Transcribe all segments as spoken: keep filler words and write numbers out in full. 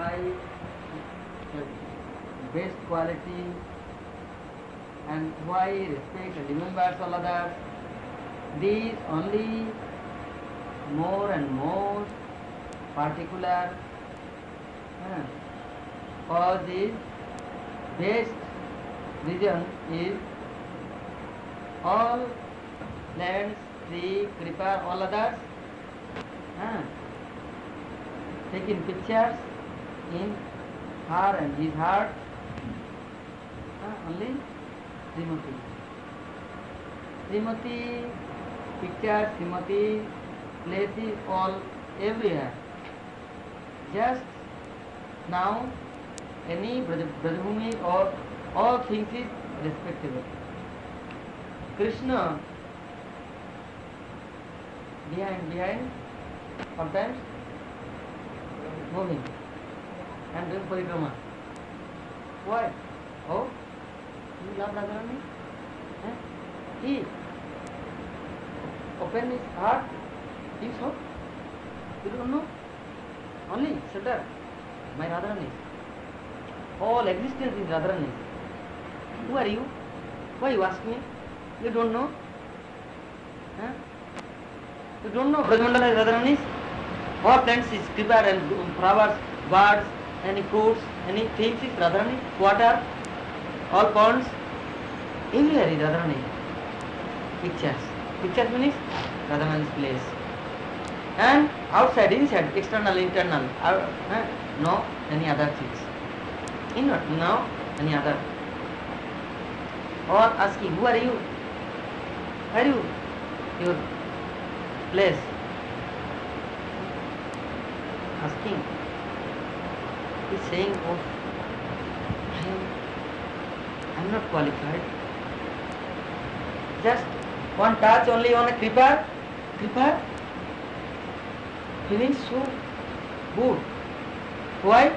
qualify the best quality and why respect and remembers all others. These only more and more particular uh, cause is best reason is all lands, tree, creeper, all others uh, taking pictures in her and his heart uh, only Srimati. Srimati pictures, Srimati places all everywhere. Just now any Brajabhumi or all things is respectable. Krishna behind behind sometimes moving and doing parikrama. Why? Oh, you love Radharani? Eh? He open his heart. You saw? You don't know? Only shelter. My Radharani. All existence is Radharani. Who are you? Why you ask me? You don't know? Huh? You don't know Brajmandala is Radharani? All plants is creeper and flowers, birds, any fruits, any things is Radharani. Water, all ponds, everywhere is Radharani. Pictures. Pictures means Radharani's place. And outside, inside, external, internal, out, eh? No any other things. In not no any other. Or asking, who are you? Where are you? Your place. Asking. He's saying, oh, I am, I am not qualified. Just one touch only on a creeper, creeper, feeling so good. Why?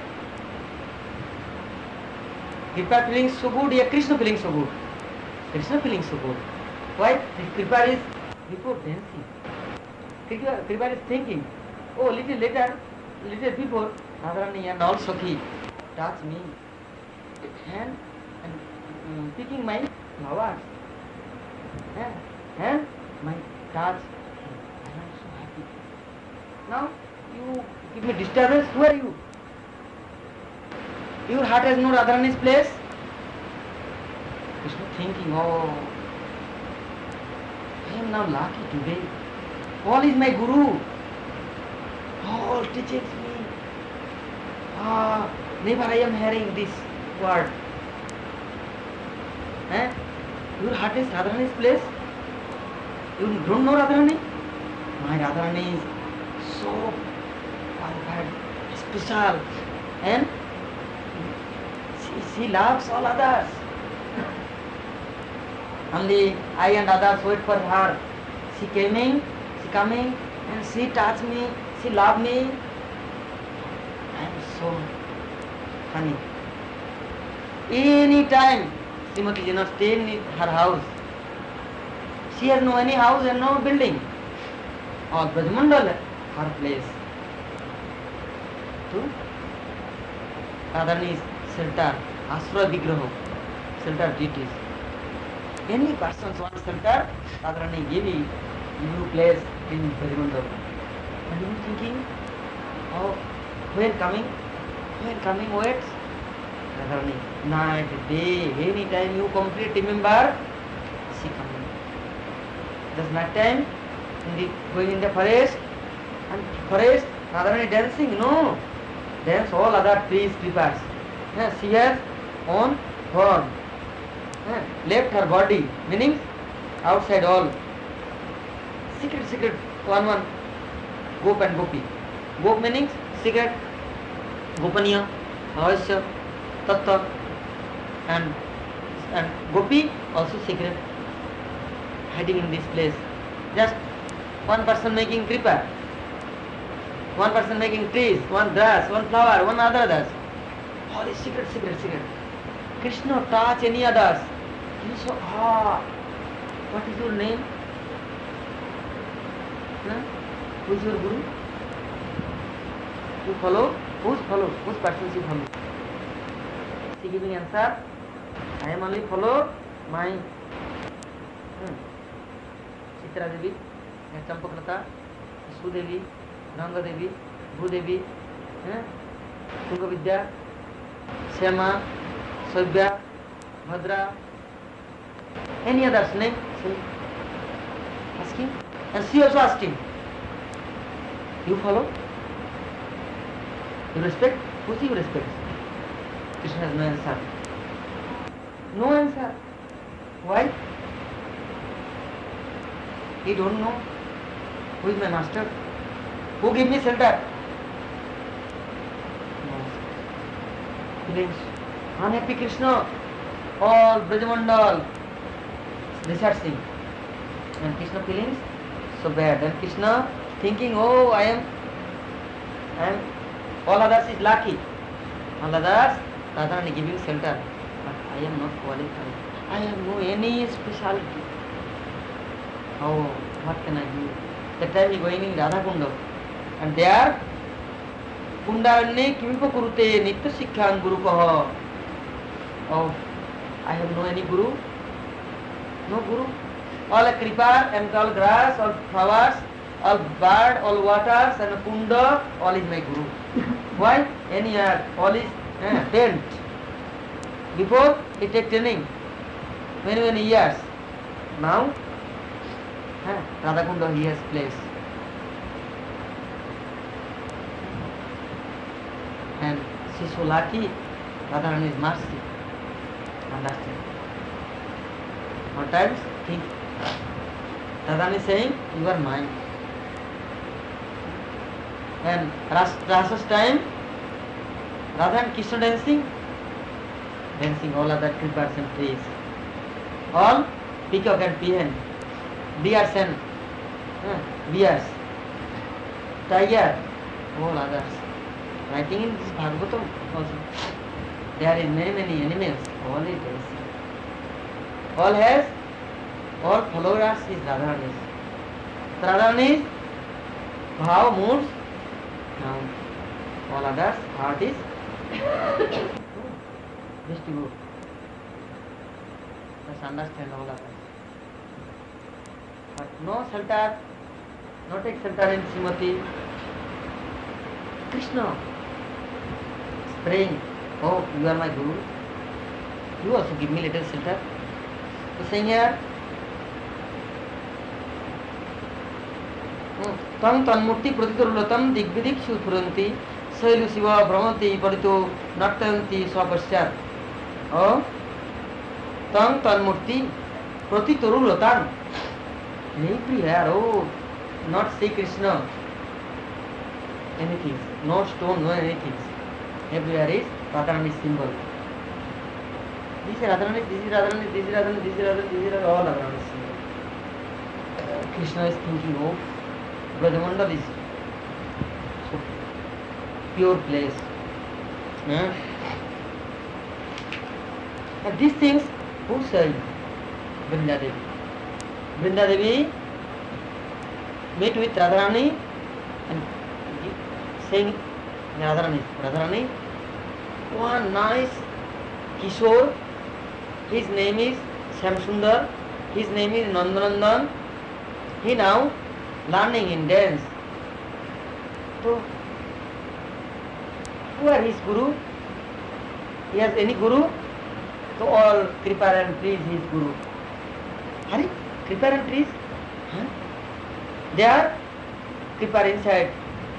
Creeper feeling so good, yeah, Krishna feeling so good. Krishna feeling so good. Why? The creeper is before dancing. Creeper, creeper is thinking, oh, little later, little before, Radharani and all Sakhi touch me and, and um, picking my flowers and, and my touch. I am so happy. Now you give me disturbance. Who are you? Your heart has no Radharani's place. Krishna thinking, oh, I am now lucky today. All is my Guru. All teaches me. Ah, never I am hearing this word. Eh? Your heart is Radharani's place. You don't know Radharani? My Radharani is so qualified, special, and she, she loves all others. Only I and others wait for her. She coming, she coming, and she touch me, she love me. I am so funny. Any time, Srimati did not stay in her house. She has no any house and no building. Or Brajmandal, her place. To Radharani's shelter, Asura Vigraha, shelter deities. Any person wants shelter, Radharani give you, give you place in Brajmandal. And you thinking, oh, when coming? When coming, wait. Radharani, night, day, any time you complete, remember, she coming. Just night time, in the, going in the forest, and forest, Radharani dancing, no. Dance all other trees, creepers. Yeah, she has on horn. Yeah, left her body, meaning outside all. Secret, secret, one, one. Gop and Gopi. Gop meaning secret, Gopaniya, Rahasya, Tattva, and and Gopi also secret, hiding in this place. Just one person making creeper, one person making trees, one grass, one flower, one other does. All is secret, secret, secret. Krishna touch any others. He so ah, what is your name? Huh? Who is your Guru? You follow? Who's follow? Whose person she follow? She giving answer. I am only follow my hmm. Chitra Devi, Champakrata, Sudevi, Ranga Devi, Bhudevi, eh? Tunga Vidya, Shama, Saibya, Bhadra, any other's name? So asking, and she also asked him. You follow? You respect? Who you respect? Krishna has no answer. No answer. Why? He don't know who is my master. Who give me shelter? No. Feelings. Unhappy Krishna. All Brajamandal researching. And Krishna feelings so bad. And Krishna thinking, oh, I am, I am, all others is lucky. All others, Radharani giving shelter. But I am not qualified. I have no any speciality. Oh, what can I do? That time he going in Radha Kunda. And there, Kundarne Kimipo Kurute Nitya Sikhan Guru Kaha. Oh, I have no any Guru. No Guru. All a creeper and all grass, all flowers, all bird, all waters and a kunda, all is my Guru. Why? Any uh, all is uh, tent. Before he take training, many many years. Now, uh, Radha Kunda he has place. And she is so lucky, Radharani is mercy. Understand? One times think Radharani is saying, you are mine. And Rasa's time, Radha and Krishna dancing, dancing all other creepers and trees. All peacock and peahen, deers and uh, bears, tiger, all others. Writing in this Bhagavatam also. There is many many animals, all is dancing. All has, all followers is Radharani. Radharani bhav moods. Now, all others, heart is just to go. Just understand all others. But no shelter, no take shelter in Srimati. Krishna is praying, oh, you are my Guru. You also give me little shelter. So saying here, तम तन्मूर्ति प्रतितरुलतम दिग्विदिक सुफुरंती शैलु शिव भ्रमंती परितो नर्तयंती स्वपश्चात और तम तन्मूर्ति प्रतितरुलतम everywhere, oh, not see Krishna, anything, no stone, no anything, everywhere is Radharani symbol. This is Radharani, this is Radharani, this is Radharani, this is Radharani, this is Radharani, all Radharani symbol. Uh, Krishna is thinking, oh, Brajamandal is so pure place. Yeah? And these things, who say? Vrinda Devi. Vrinda Devi meet with Radharani and saying, Radharani, Radharani, one nice Kishore, his name is Shamsundar, his name is Nandanandan, he now learning in dance. So, who are his Guru? He has any Guru? So all creeper and trees his Guru. Hari? Creeper and trees? Huh? They are creeper inside.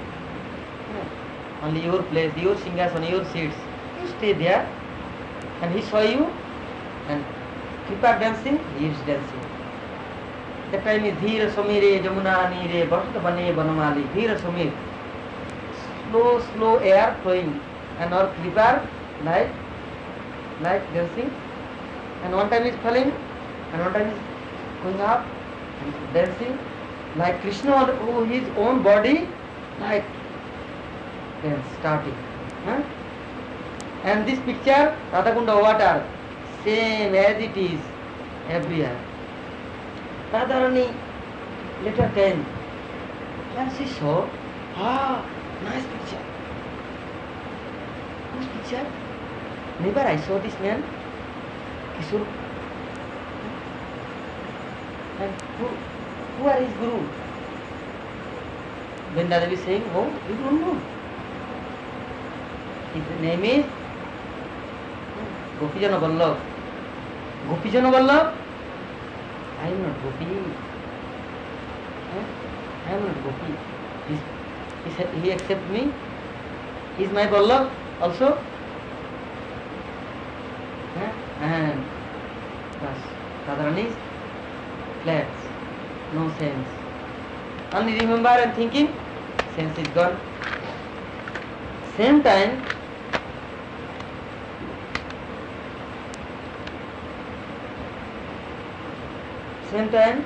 Hmm. Only your place, your singhasan, your seats. You stay there and he saw you and creeper dancing, he is dancing. That time is Dhira Samire Jamuna Nire Bharat Bane Banamali. Dhira Samir. Slow, slow air flowing. And all creeper like, like dancing. And one time is falling and one time is going up and dancing. Like Krishna who his own body like dance starting. Huh? And this picture, Radhakunda water, same as it is everywhere. Radharani later came and she saw, ah, nice picture. Whose picture? Never I saw this man. Kishore. And who, who are his guru? Vrinda Devi saying, oh, you don't know. His name is Gopijana Vallabh. Gopijana Vallabh? I am not Gopi. I am not Gopi. He's, he, he accepts me. He is my Vallabh also. And thus, Radharani's flats, no sense. Only remember and thinking, sense is gone. Same time, same time,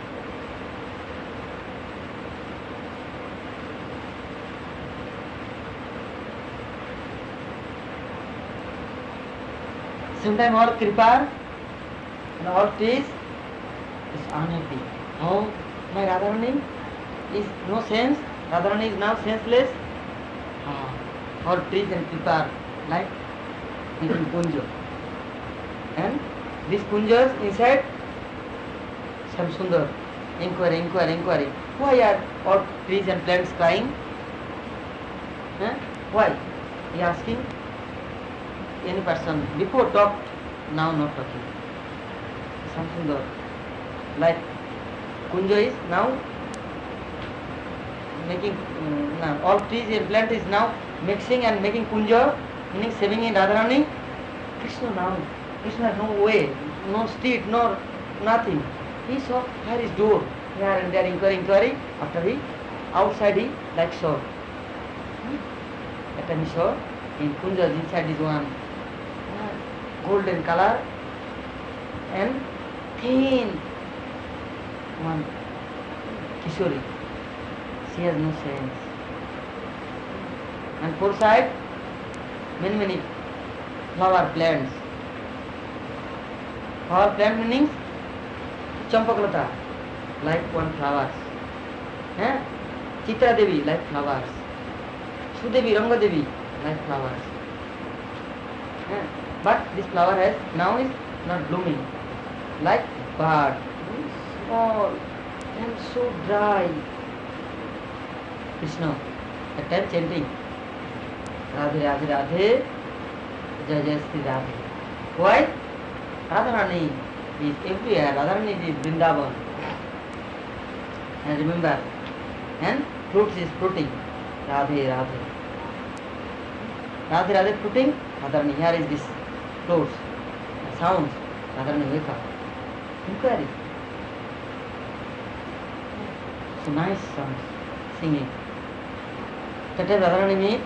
same time all Kripa and all trees is unhappy. How my Radharani is no sense, Radharani is now senseless. Ah, all trees and Kripa like in Kunja. And these Kunjas inside Shyam Sundar, inquiry, inquiry, inquiry. Why are all trees and plants crying? Huh? Why? He asking. Any person before talked, now not talking. Shyam Sundar. Like Kunja is now making, um, now all trees and plant is now mixing and making Kunja, meaning saving in Radharani. Krishna now. Krishna has no way, no street, no nothing. He saw here is door, here and there inquiry, inquiry. After he, outside he like saw. That time he saw in Kunja's inside is one golden color and thin one Kishori. She has no sense. And four side many many flower plants. Flower plant meaning Champaklata like one flowers. Eh? Chitra Devi like flowers. Sudevi, Ranga Devi like flowers. Eh? But this flower has now is not blooming like bud, small and so dry. Krishna at time chanting Radhe Radhe Radhe Jai Jai Sri Radhe. Why? Radharani is everywhere. Radharani is Vrindavan. And remember, and fruits is fruiting. Radhe Radhe. Radhe Radhe fruiting. Radharani, here is this fruits, sounds. Radharani wake up. Inquiry. So nice sounds, singing. That time Radharani meet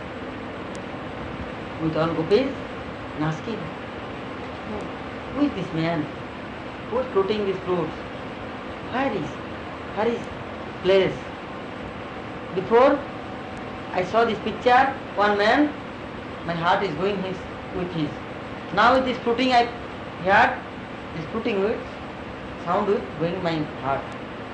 with all gopis and asking, who is this man? Who is fruiting these fruits? Where is? Where is place? Before I saw this picture, one man, my heart is going his, with his. Now with this fruiting I heard, this fruiting with, sound with going my heart.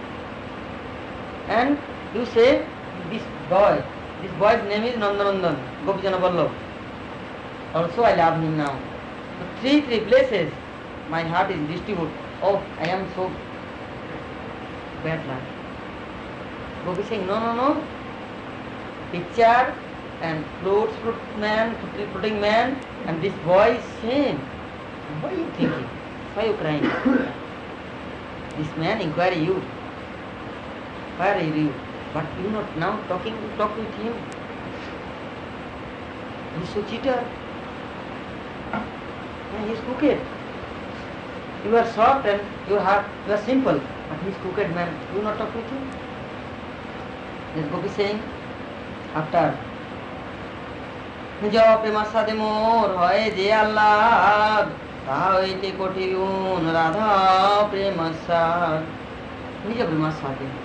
And you say, this boy, this boy's name is Nandanandan, Gopijana Vallabh. Also I love him now. So three, three places, my heart is distributed. Oh, I am so bad luck. Gopi saying, no, no, no. Picture and fruits, fruit man, fruiting man, and this boy is same. What are you thinking? Why are you crying? This man inquire you. Where are you? But you not now talking, talk with him. He is so cheater. He is crooked. You are soft and your heart, you are simple, but he is crooked man. You not talk with him. This Gopi saying, after Nijo premasa de mor hoye je Allah ta hoite kotiun Radha premasa Nijo premasa de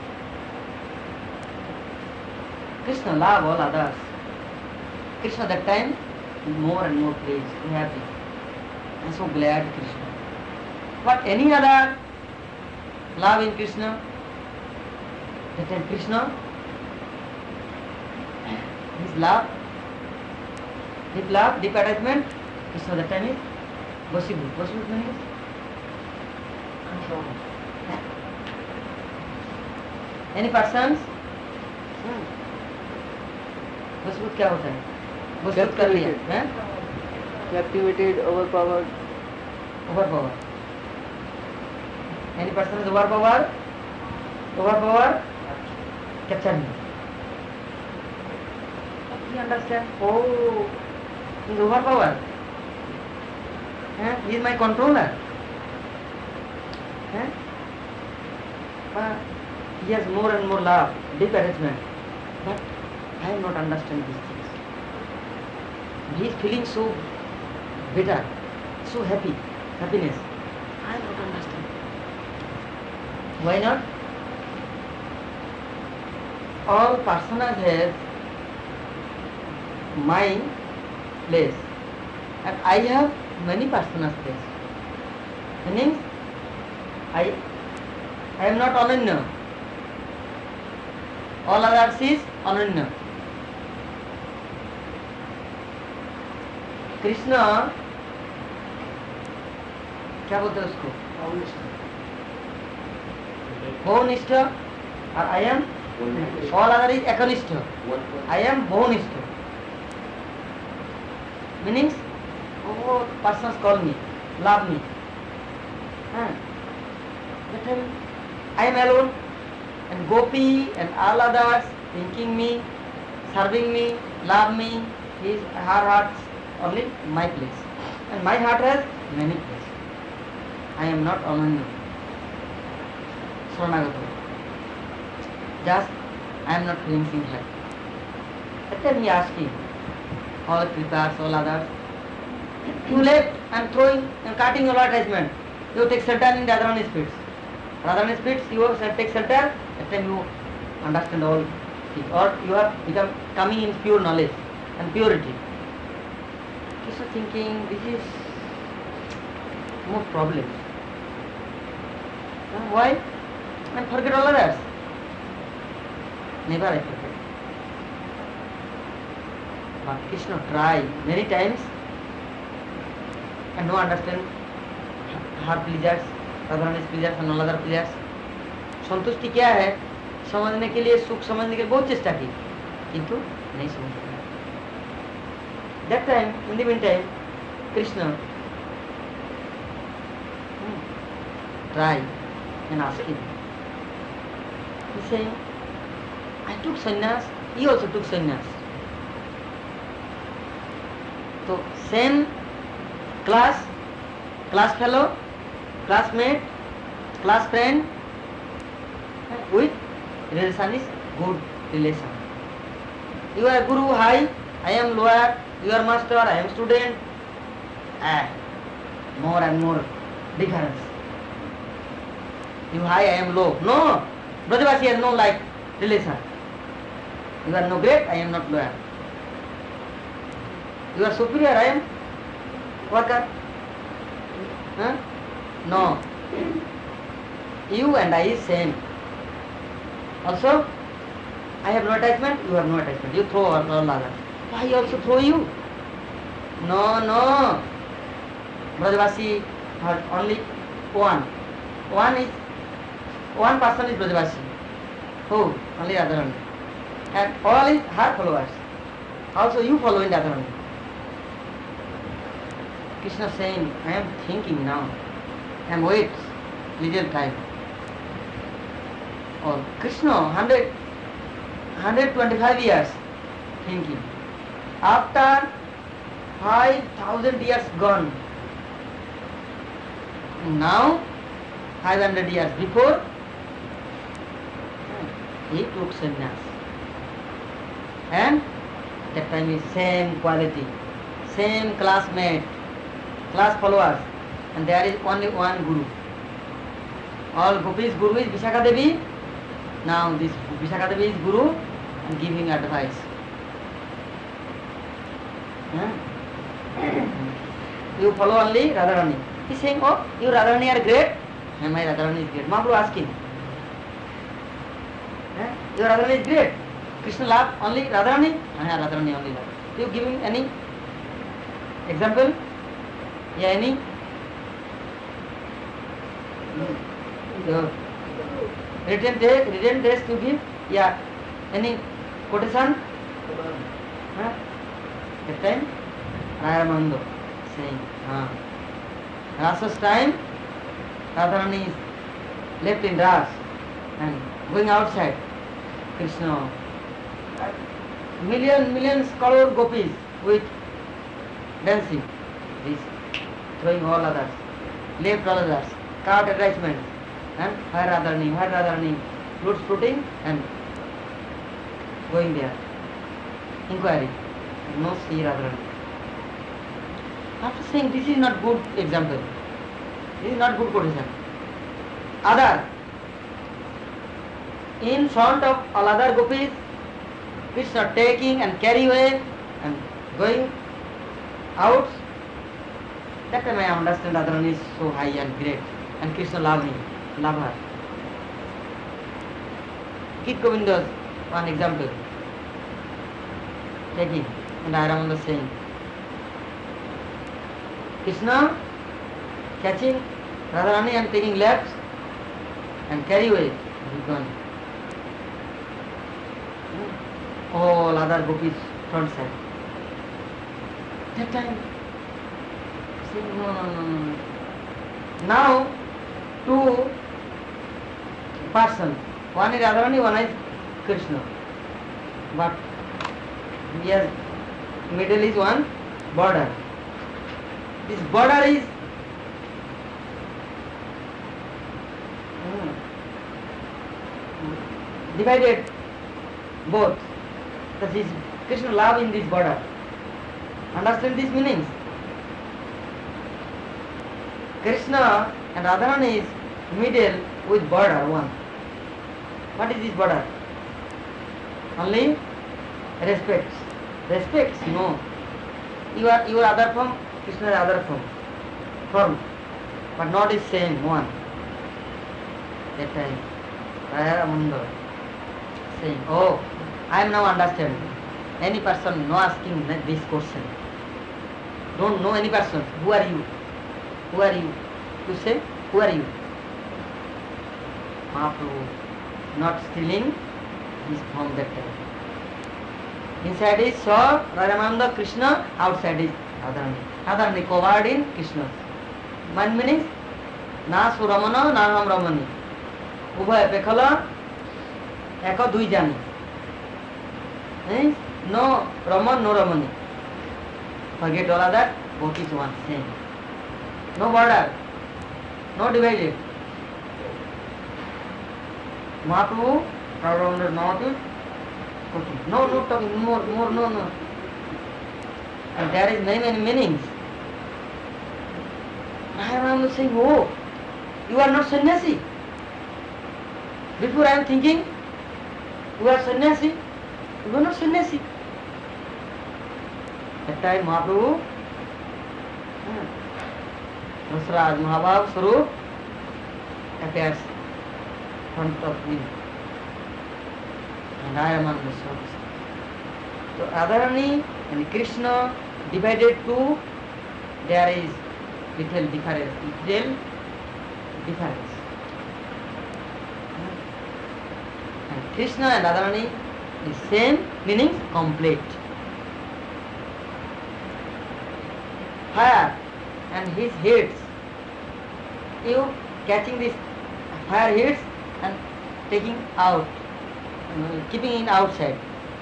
Krishna love all others. Krishna that time more and more pleased, happy. I am so glad Krishna. But any other love in Krishna? That time Krishna, his love Deep love, deep attachment. Krishna, that time is Vasibhut. Vasibhut means any persons? Vasibhut क्या होता है? Vasibhut कर लिया, हैं? Captivated, overpowered. Overpower. Any person is overpowered? Overpower? Capture me. You understand? Oh, he is overpowered. Eh? He is my controller. Eh? But he has more and more love, deep attachment. But I am not understand these things. He is feeling so better, so happy, happiness. I am not understand. Why not? All personas have my place and I have many personas place. Meaning I I am not Ananya. All others is Ananya. Krishna क्या बोलते हैं उसको? बहुनिष्ठ और I am all other is एकनिष्ठ. I am बहुनिष्ठ. Meanings, oh, persons call me, love me. Huh? That time I am alone and Gopi and all others thinking me, serving me, love me. His her heart's only my place and my heart has many places. I am not Ananya. Saranagata. Just I am not feeling happy. That time he asked him, all Kritas, all others, you left and throwing and cutting your attachment. You take shelter in the Radharani spirits. Radharani spirits, you take shelter, that time you understand all things. Or you have become coming in pure knowledge and purity. Krishna thinking, this is more problems. And why? And forget all others. Never I forget. But Krishna try many times and no understand her pleasures, Radharani's pleasures and all other pleasures. संतुष्टि क्या है समझने के लिए, सुख समझने के लिए बहुत चेष्टा की किंतु नहीं समझ पाया. That time, in the meantime, Krishna hmm, try and ask him. He saying, I took sannyas, he also took sannyas. So same class, class fellow, classmate, class friend, with relation is good relation. You are guru high, I am lower, you are master, I am student. Ah, more and more difference. You high, I am low. No, Brajavasi has no like relation. You are no great, I am not lower. You are superior, I am worker. Huh? No. You and I is same. Also, I have no attachment, you have no attachment. You throw all others. Why also throw you? No, no. Brajavasi has only one. One is, one person is Brajavasi. Who? Only Radharani. And all is her followers. Also you follow in Radharani. Krishna saying, I am thinking now. I am wait little time. Or Krishna, one hundred, one hundred twenty-five years thinking. After five thousand years gone, now five hundred years before, he took sannyas. And that time is same quality, same classmate, class followers, and there is only one guru. All Gopis guru is Vishakha Devi. Now this Vishakha Devi is guru and giving advice. Huh? You follow only Radharani. He is saying, oh, you Radharani are great. And my Radharani is great. Mahaprabhu asking. Huh? Your Radharani is great. Krishna love only Radharani? Ah, Radharani only love. You giving any Example? Yeah, any? Your written text, written text you give? Yeah. Any quotation? Huh? That time? Rayamanando saying, huh. Rasa's time, Radharani is left in Ras and going outside. Krishna. Million, millions crore gopis with dancing. This throwing all others. Left all others. Cart attachments. And where Radharani, where Radharani. Flutes floating and going there. Inquiry. No see Radharani. After saying this is not good example. This is not good quotation. Other. In front of all other gopis, Krishna taking and carry away and going out. That time I understand Radharani is so high and great. And Krishna love me, love her. Kid Govinda's one example. Taking and Rayamananda saying. Krishna catching Radharani and taking left and carry away. He gone. All other gopis front side. That time, saying no, no, no, no. Now, two persons. One is Radharani, one is Krishna. But here, middle is one border. This border is divided both. That is Krishna love in this border. Understand these meanings? Krishna and Radharani is middle with border one. What is this border? Only respects. Respects, no. You are your other form, Krishna is other form. Form. But not is same one. That time. Rayamananda saying, oh, I am now understanding. Any person no asking this question. Don't know any person. Who are you? Who are you? You say, who are you? Mahaprabhu not stealing is from that time. Inside is saw Rayamananda Krishna, outside is Radharani. Radharani covered in Krishna. One meaning, na suramana, na nam ramani. Ubhay pekhala, eko dui jani. Means no Raman, no Ramani. Forget all of that, both is one, same. No border, no divided. Mahaprabhu, around the north is talking. No, no talking, more, more, no, no. And there is many, many meanings. I am saying, oh, you are not sannyasi. Before I am thinking, you are sannyasi. You are not sannyasi. That time Mahaprabhu, Rasraj Mahabhav Sarup appears in front of me. And I am on the surface. So Radharani and Krishna divided two, there is little difference. Little difference. And Krishna and Radharani is same, meaning complete. Fire and his heats. You catching this fire heats and taking out, keeping in outside.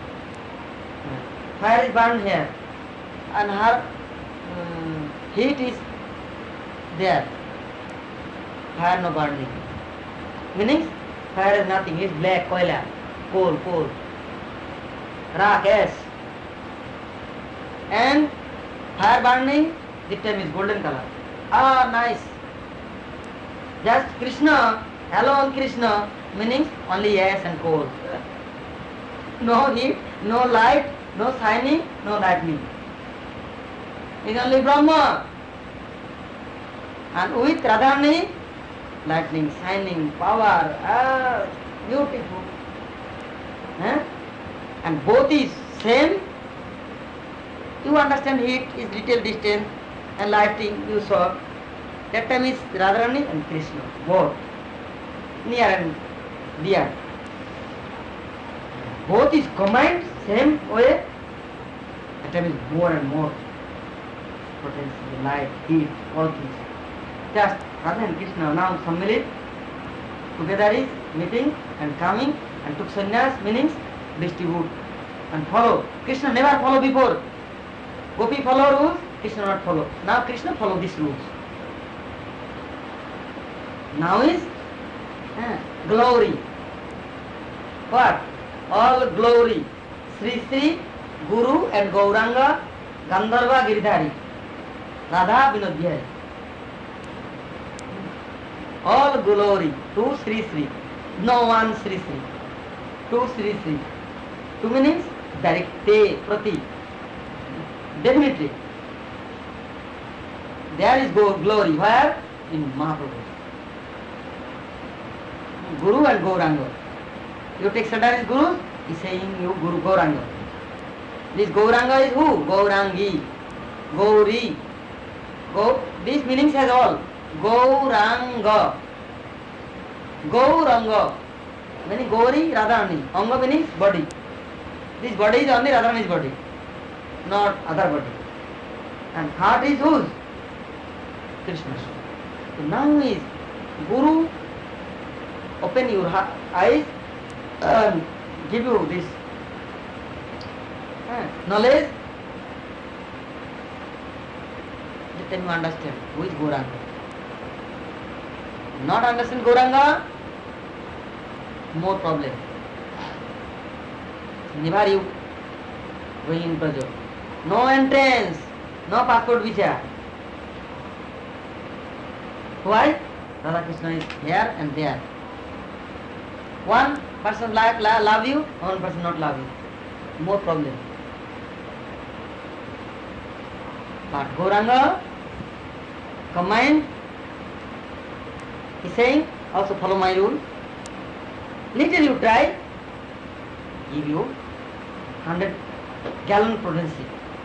Fire is burned here and her um, heat is there. Fire no burning. Meaning fire is nothing, it's black, koila, coal, coal, rock, ash. And fire burning, this time is golden color. Ah, nice. Just Krishna, alone Krishna, meaning only ash and coal. No heat, no light, no shining, no lightning. It's only Brahma. And with Radharani, lightning, shining, power, ah, beautiful. Eh? And both is same You understand heat is little distance and lighting you saw. That time is Radharani and Krishna, both near and dear. Both is combined same way. That time is more and more potency, light, heat, all things. Just Radha and Krishna now Sammilit together is meeting and coming and took sannyas, meanings distribute and follow. Krishna never follow before. Gopi follow rules, Krishna not follow. Now Krishna follow these rules. Now is uh, glory. What? All glory. Sri Sri, Guru and Gauranga, Gandharva Giridhari, Radha Vinod Bihari. All glory to Sri Sri. No one Sri Sri. To Sri Sri. Two meanings direct, te, prati. Definitely. There is glory. Where? In Mahaprabhu. Guru and Gauranga. You take Sadar as Guru, he is saying you Guru Gauranga. This Gauranga is who? Gaurangi. Gauri. Go, these meanings has all. Gauranga. Gauranga. Meaning Gauri, Radharani. Anga meaning body. This body is only Radharani's body, not other body. And heart is whose? Krishna's. So now is Guru open your eyes and give you this uh, knowledge. Then you understand who is Gauranga. Not understand Gauranga, more problem. Never you going in Braja. No entrance, no passport visa. Why? Radha Krishna is here and there. One person like love you, one person not love you. More problem. But Gauranga combined, he is saying also follow my rule. Little you try, give you hundred gallon potency.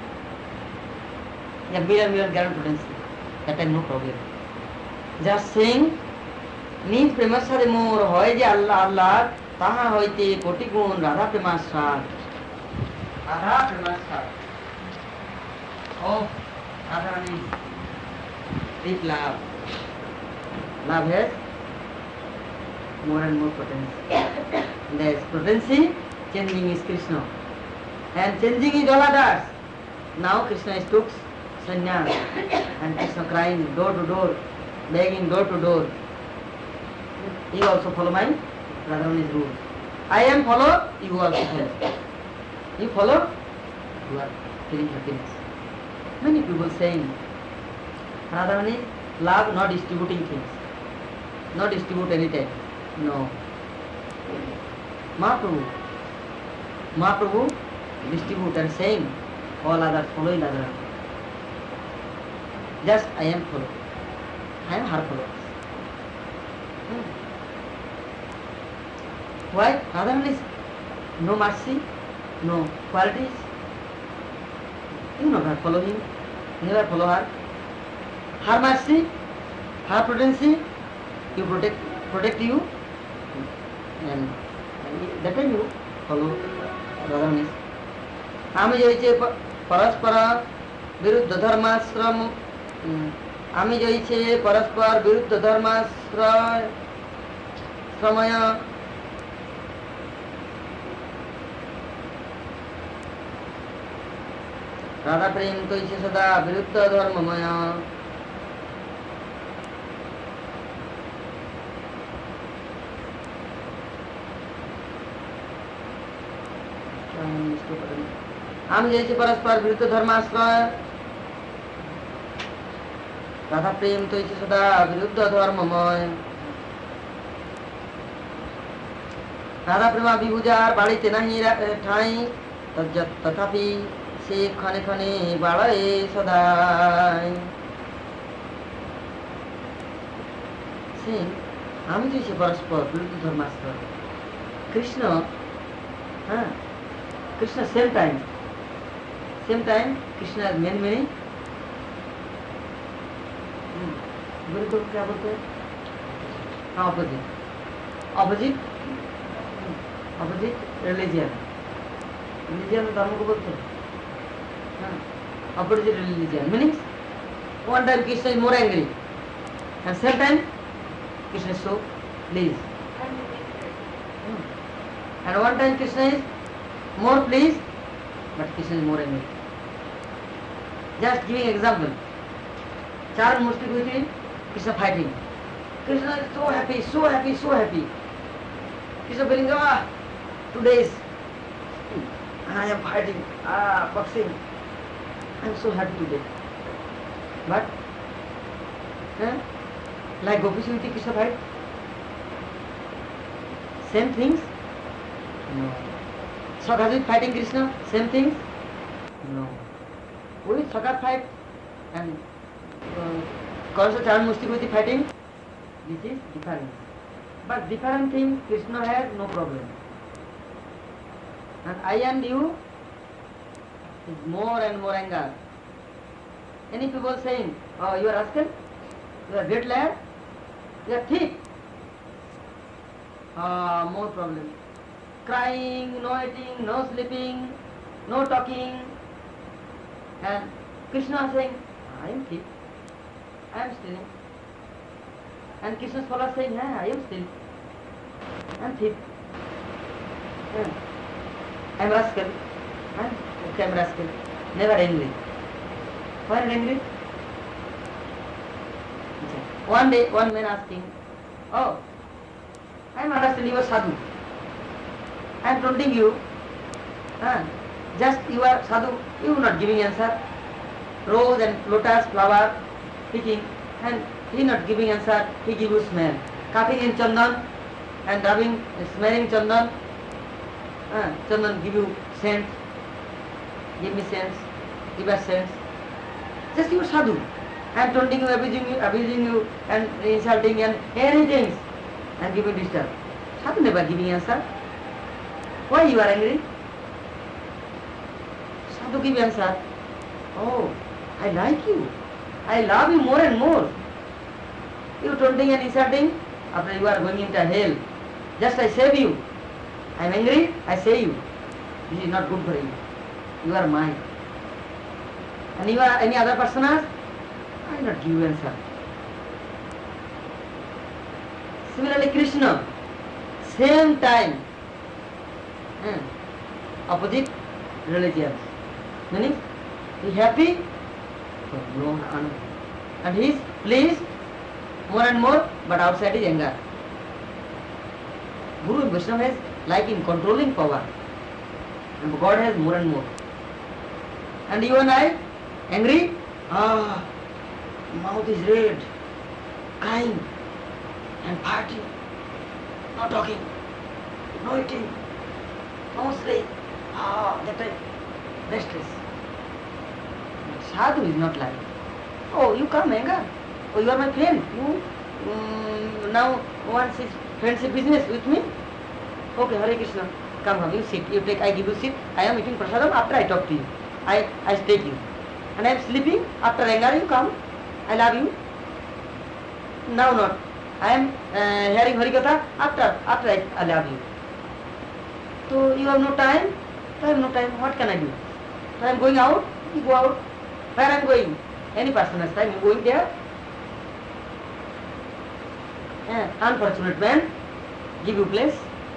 Yeah, million million gallon potency. That time no problem. Just saying means premasade more hoy je Allah Allah taha hoite koti gun Radha premasad. Radha premasad. Oh, Radharani deep love. Love has more and more potency. There is potency, changing is Krishna. And changing is all others. Now Krishna is took sannyas and Krishna crying door to door, begging door to door. You also follow my Radharani's rule. I am follow, you also follow. You follow, you are feeling happiness. Many people saying Radharani love not distributing things, not distribute anything. No. Mahaprabhu, Mahaprabhu distribute and saying all others following Radharani. Just I am follow. I am her follower. Hmm. Why? Radharani is no mercy, no qualities. You never follow him, never follow her. Her mercy, her potency, you protect protect you, and that time you follow Radharani. आमी जो परस्पर विरुद्ध धर्माश्रम आमी जो परस्पर विरुद्ध धर्माश्रय समय राधा प्रेम तो सदा विरुद्ध धर्ममय आम जैसे परस्पर विरुद्ध धर्माश्रय राधा प्रेम तो सदा विरुद्ध धर्ममय राधा प्रेमा विभुजार बाड़ीते नहीं ठाई तथापि से खने खने बाड़े सदाय से आम जैसे परस्पर विरुद्ध धर्माश्रय कृष्ण हाँ Krishna same time Same time, Krishna has many, many. गुरु को क्या बोलते हैं? Opposite. Opposite. Opposite religion. Religion धर्म को बोलते हैं. Opposite religion. Meaning, one time Krishna is more angry, and same time Krishna is so pleased. And one time Krishna is more pleased, but Krishna is more angry. Just giving example. Char Murti Guru, Krishna fighting. Krishna is so happy, so happy, so happy. Krishna feeling, ah, today is, I am fighting, ah, boxing. I am so happy today. But, eh, like Gopi Siviti, Krishna fight. Same things? No. Sakhaji fighting Krishna, same things? No. With Sakhat fight and Kansa Charan Musti fighting, this is different. But different thing, Krishna has no problem. And I and you is more and more anger. Any people saying, oh, you are rascal, you are great lad, you are thief. Ah, more problem. Crying, no eating, no sleeping, no talking. And Krishna saying, I am thief, I am stealing. And Krishna's followers saying, yeah, I am stealing, I am thief, yeah. I am rascal, I am, okay, I am rascal. Never angry. Why not angry? One day, one man asking, oh, I am understanding you are sadhu. I am taunting you. Huh? Just you are sadhu, you are not giving answer. Rose and lotus flower picking, and he not giving answer, he give you smell. Coughing in chandan and rubbing, smelling chandan. Huh? Chandan give you scent. Give me sense, give us sense. Just you are sadhu. I am taunting you, abusing you, abusing you, and insulting and anything, and giving disturb. Sadhu never giving answer. Why you are angry? Sadhu give answer. Oh, I like you. I love you more and more. You taunting and insulting, after you are going into hell. Just I save you. I am angry, I save you. This is not good for you. You are mine. And you are any other personas, I will not give you answer. Similarly, Krishna, same time, hmm, opposite religions. Meaning, he is happy, no, and he is pleased more and more, but outside is anger. Guru and Vaishnava has like in controlling power, and God has more and more. And you and I, angry, ah, mouth is red, crying, and fighting, no talking, no eating, no sleep, ah, that time, restless. Sadhu is not like, oh, you come anger, oh, you are my friend, you um, now want this friendship business with me? Okay, Hare Krishna, come, come, you sit, you take, I give you seat, I am eating prasadam, after I talk to you, I, I take you. And I am sleeping, after anger you come, I love you. Now not. I am uh, hearing Harikatha, after, after I, I love you. So you have no time, I have no time, what can I do? So I am going out, you go out. Where I am going? Any person has time, you going there? Yeah. Unfortunate man, give you place.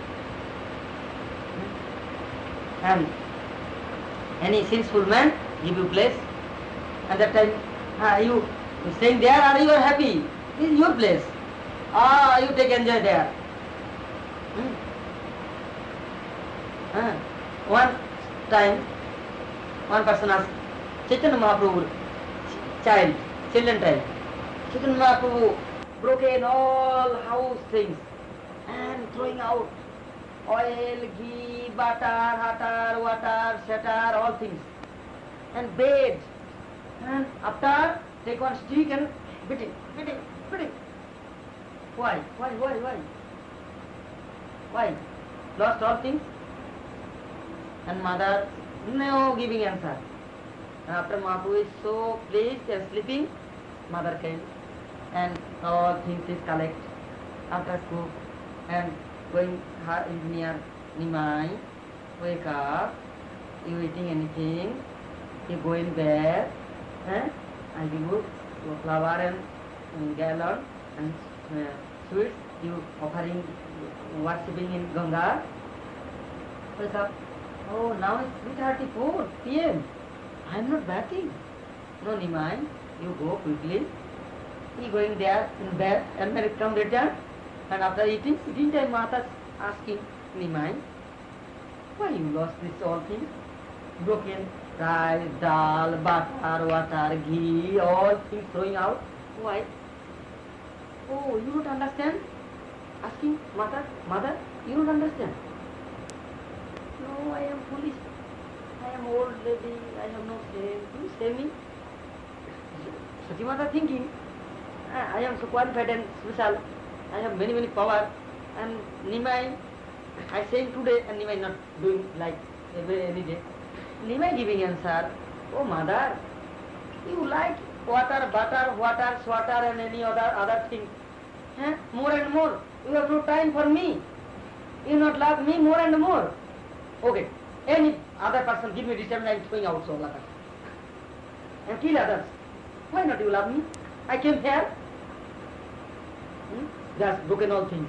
And any sinful man, give you place. And that time, ah, you staying there or you are happy? This is your place. Ah, you take enjoy there. Hmm. Ah. One time, one person asked, Chaitanya Mahaprabhu, child, children child, Chaitanya Mahaprabhu broken all house things and throwing out oil, ghee, butter, butter, water, shatter, all things, and bed. And after, take one stick and beating, beating, beating. Why? Why? Why? Why? Why? Lost all things? And mother, no giving answer. And after Mahaprabhu is so pleased and sleeping, mother came and all things is collect after cook and going her is near Nimai, wake up, you eating anything, you go in bed, eh? and you put flower and um, gallon and uh, sweets, you offering, worshipping in Ganga. Wake up, oh now it's three thirty-four p m I am not bathing. No Nimai, you go quickly. He going there in bed and then come return. And after eating, eating time Mata asking Nimai, why you lost this all things? Broken rice, dal, butter, water, ghee, all things throwing out. Why? Oh, you don't understand? Asking mother, mother, you don't understand? No, I am foolish. I am old lady, I have no shame. You save me. Satimata thinking, I am so qualified and special. I have many, many power. And Nimai, I say today, and Nimai not doing like every any day. Nimai giving answer, oh mother, you like water, butter, water, swatter and any other other thing. Eh? More and more. You have no time for me. You not love me more and more. Okay. Any other person give me disturbance, I am throwing out so like and kill others. Why not you love me? I came here. Hmm? Just broken all things.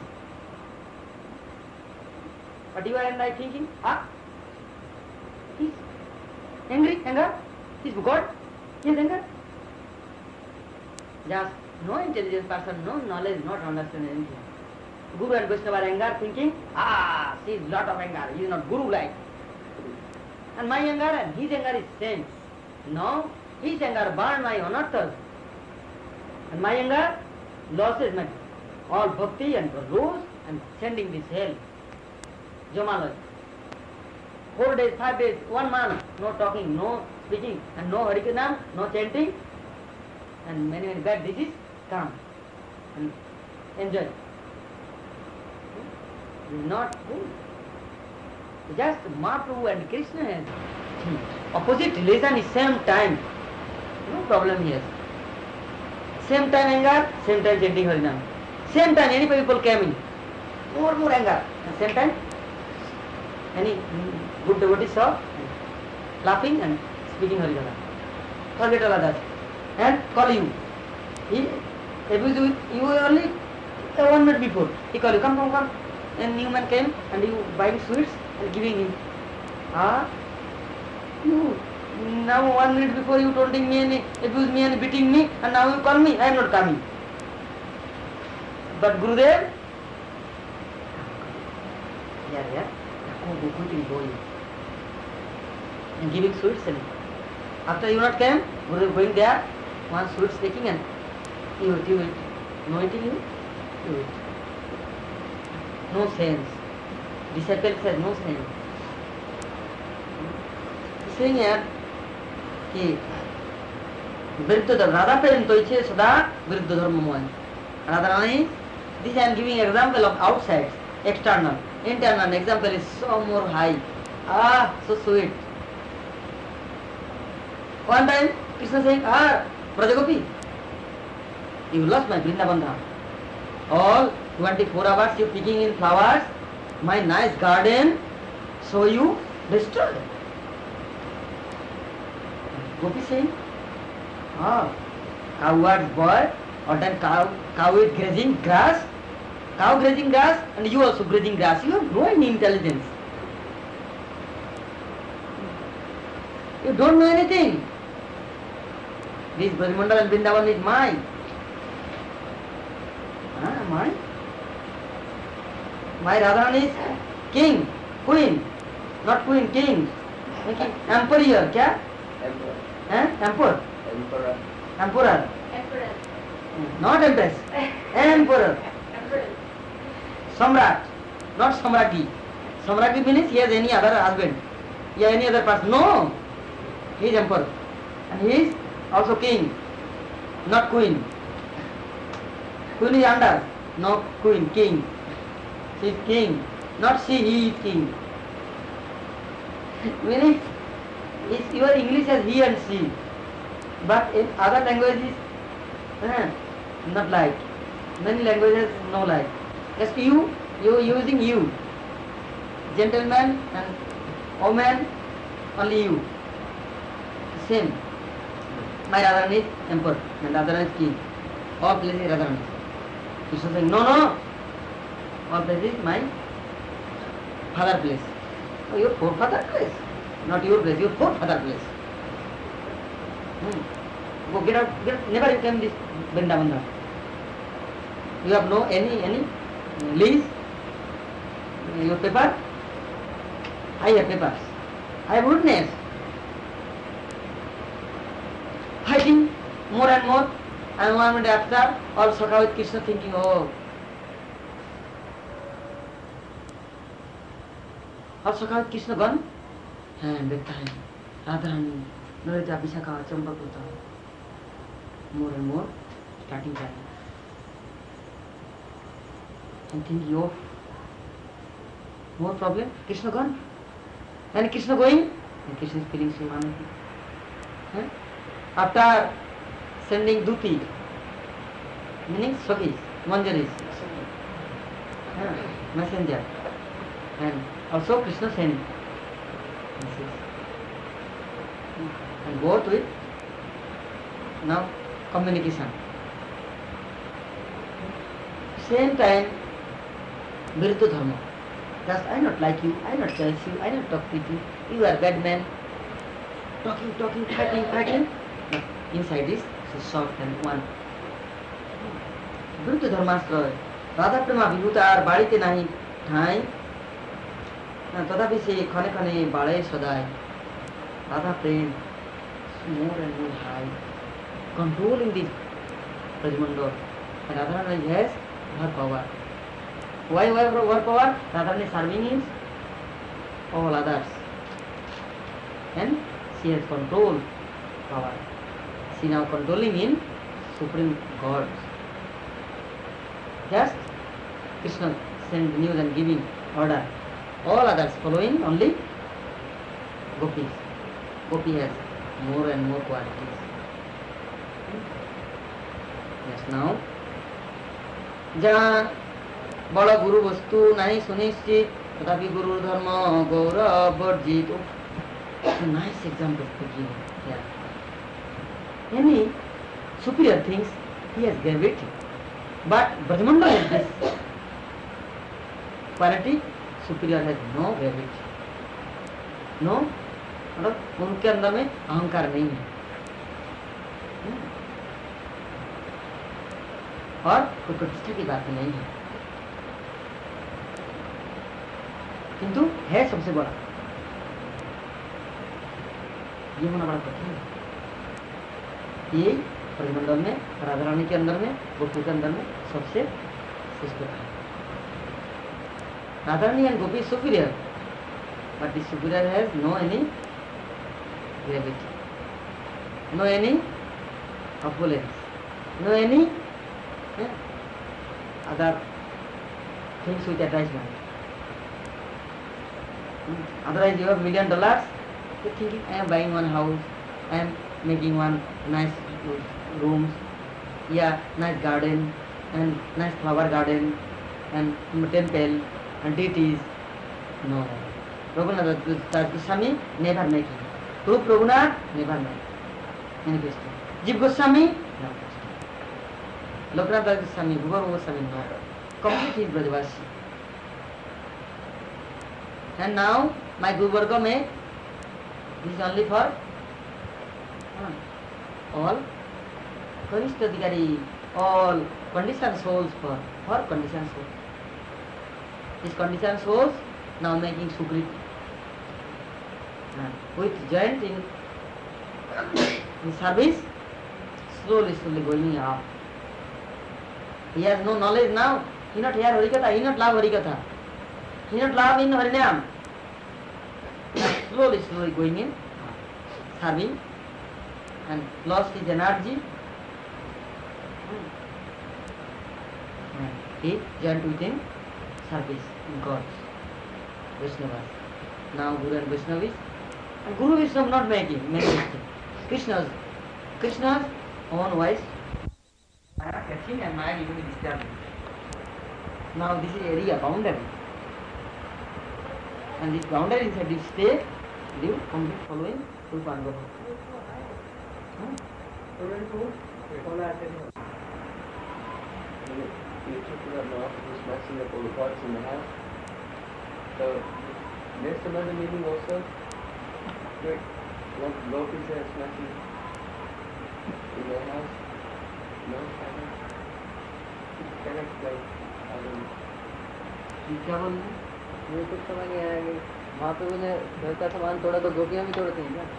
But you and I thinking, ah, he's angry, anger, he's God, he's anger. Just no intelligent person, no knowledge, not understand anything. Guru and Vaishnava are anger, thinking, ah, she is lot of anger, he is not Guru like. And my anger and his anger is same. No, his anger burn my anarthas. And my anger losses my all bhakti and rules and sending this hell. Jamalaj. Four days, five days, one month, no talking, no speaking, and no Harikirtan, no chanting, and many, many bad diseases come and enjoy. It is not good. Just Mahaprabhu and Krishna has opposite religion is same time. No problem here. Same time anger, same time chanting Harinam. Same time any people came in. More, more anger. And same time any good devotee saw laughing and speaking Harinam. Forget all others. And call you. He abused you, you were only one minute before. He called you, come, come, come. And new man came and you buying sweets and giving him. Ah, you now one minute before you taunting me and abuse me and beating me, and now you call me. I am not coming. But Gurudev, yeah, yeah, go, go, go, go, and giving sweets and after you not came, Gurudev going there, one sweets taking and you eat, you eat. No eating you, you eat. No sense. Disciple says no sense. Saying here कि विरुद्ध धर्म राधा प्रेम तो इच्छे सदा विरुद्ध धर्म Mohan Radha Rani. This I am giving example of outside, external. Internal example is so more high. Ah, so sweet. One time Krishna saying, ah, Brajagopi, you lost my Vrindavan Dham. All twenty-four hours you picking in flowers, my nice garden, so you destroyed. Gopi saying, ah, coward's boy, or then cow, cow is grazing grass, cow grazing grass, and you also grazing grass. You have no any intelligence. You don't know anything. This Brajmandal and Vrindavan is mine. Ah, mine? My Radharani is king, queen, not queen, king. Okay. Emperor here, क्या? Emperor. Eh? Emperor? Emperor. Emperor. Emperor. Not empress. Emperor. Emperor. Samrat. Not Samrati. Samrati means he has any other husband. Yeah, any other person. No. He is emperor. And he is also king. Not queen. Queen is under. No queen, king. She is king. Not she, he is king. Meaning, is your English as he and she, but in other languages, eh, not like. Many languages no like. Just you, you using you. Gentleman and woman, only you. Same. My Radharan is emperor and Radharan is king. All places Radharan is. Krishna saying, no, no. All places my father place. Oh, your forefather place. Not your place, your forefather place. Hmm. Go get out, get out. Never you came this Vrindavan now. You have no any, any lease, your paper. I have papers. I have witness. Fighting more and more, and one minute after, all Sakha with Krishna thinking, oh. All Sakha with Krishna gone, and that time, Radharani, Narita, Vishakha, Champakuta, more and more, starting time. And thinking, oh, more problem, Krishna gone. And Krishna going, and Krishna is feeling so unhappy. Huh? After sending Duti, meaning Swagis, Manjaris, huh? Messenger, and also Krishna sent message. And both with now communication. Same time, Viruddha Dharma. Just I not like you, I not cherish you, I not talk with you, you are bad man. Talking, talking, fighting, fighting. But inside is so soft and one. Viruddha Dharmastra. Radha Prema Vibhuta আর বাড়িতে নাহি ঠাঁই তথাপি সে ক্ষণে ক্ষণে বাড়ে সদাই Radha Prem more and more high, controlling the Brajmandal. And Radharani has her power. Why why her power? Radharani serving is all others. And she has control power. She now controlling in Supreme God. Just Krishna send news and giving order. All others following only Gopis. Gopi has more and more qualities. Yes, now. जहाँ बड़ा गुरु वस्तु नहीं सुनिश्चित तथापि गुरु धर्म गौरव वर्जित. Nice example to give here. Any superior things he has gave it, but Brajmandal has this quality. Superior has no gravity. No, मतलब उनके अंदर में अहंकार नहीं है और कोई प्रतिष्ठा की बात नहीं है, किंतु है सबसे बड़ा. ये होना बड़ा कठिन है. ये ब्रजमंडल में, राधारानी के अंदर में, गोपी के अंदर में सबसे श्रेष्ठ है. Radharani and Gopi is superior, but the superior has no any gravity, no any opulence, no any eh, other things with attachment. Otherwise you have million dollars, you are thinking I am buying one house, I am making one nice rooms, yeah, nice garden and nice flower garden and temple and deities. No. Raghunath Das Goswami never making. Rup Raghunath never made. Manifesting. Jiv Goswami never. Loknath Das Goswami, Bhuvar Goswami no. Complete is Brajavasi. And now my Guru Varga made this is only for uh, all Kanishta Adhikari, all conditioned souls for for conditioned souls. These conditioned souls now making Sukriti. Uh, with joint in, in service, slowly, slowly going up. He has no knowledge now. He not hear Harikatha, he not love Harikatha. He not love in Harinam. Slowly, slowly going in, serving, and lost his energy. And he joined with him service in God's Vaishnavas. Now Guru and Vaishnavis And Guru Vishnu not making manifesting. Krishna's Krishna's own voice. I am catching and Maya even disturbing. Now this is area boundary. And this boundary inside this state live complete following Rupa Anubhava. Hmm? You took it up now, just messing up all the parts in the house. So, there's another meaning also. Like, what Gopi says, messing in the house. No, kind of. Kind of like, I don't know. क्या बोल रहे मुझे कुछ समझ नहीं आया कि महाप्रभु ने घर का सामान तोड़ा तो गोपियाँ भी तोड़ती हैं क्या?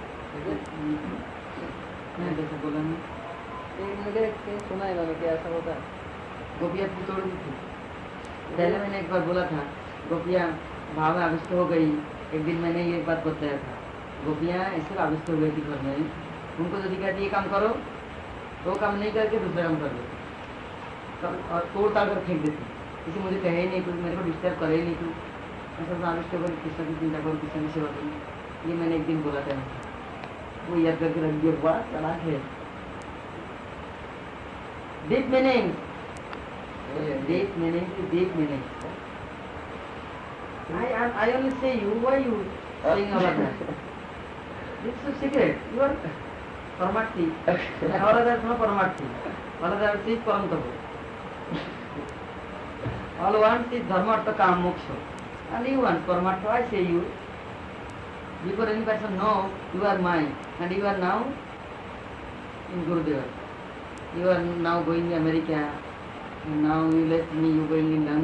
मैं जैसे बोला नहीं एक मुझे कहीं सुना है मैंने कि ऐसा होता है. गोपियाँ भी तोड़ दी थी पहले मैंने एक बार बोला था गोपियाँ भाव में आविष्ट हो गई एक दिन मैंने ये बात बताया था गोपियाँ ऐसे आविष्ट हो गई थी घर में उनको तो दिखा ये काम करो वो काम नहीं करके दूसरा काम कर दो और तोड़ ताड़ कर फेंक देती किसी मुझे कहे ही नहीं कुछ मेरे को डिस्टर्ब करे ही नहीं तू ऐसा तो आविष्ट करो कृष्ण की चिंता करो कृष्ण की सेवा करो ये मैंने एक दिन बोला था वो याद करके रख दिया बड़ा चलाक है deep meaning deep meaning to deep meaning I am I only say you why you saying all of that this is secret you are Paramarthi all others no Paramarthi all others is Paramtapa all wants is Dharma Artha Kama Moksha and you want Paramartha I say you before any person know you are mine and you are now in Gurudeva you are now going to America and now you left me you going in